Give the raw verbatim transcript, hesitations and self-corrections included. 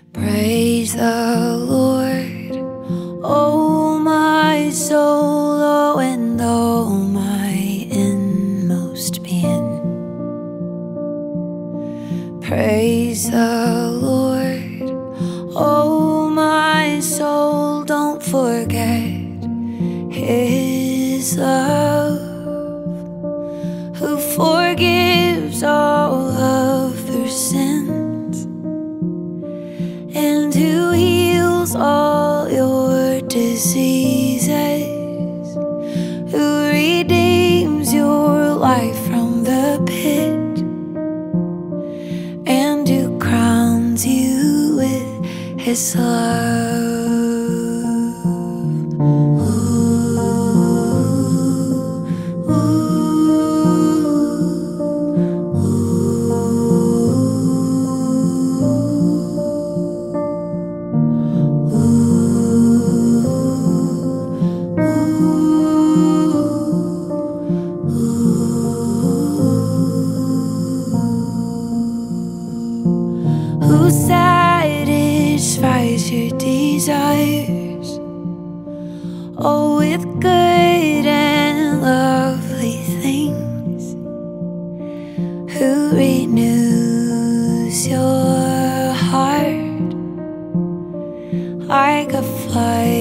Praise the Lord, oh my soul, oh, and all my inmost being. Praise the Lord, oh my soul, don't forget His love, who forgives all of your sins and who heals all your diseases, who redeems your life from the pit and who crowns you with His love. Who satisfies your desires, oh, with good and lovely things, who renews your heart like a flight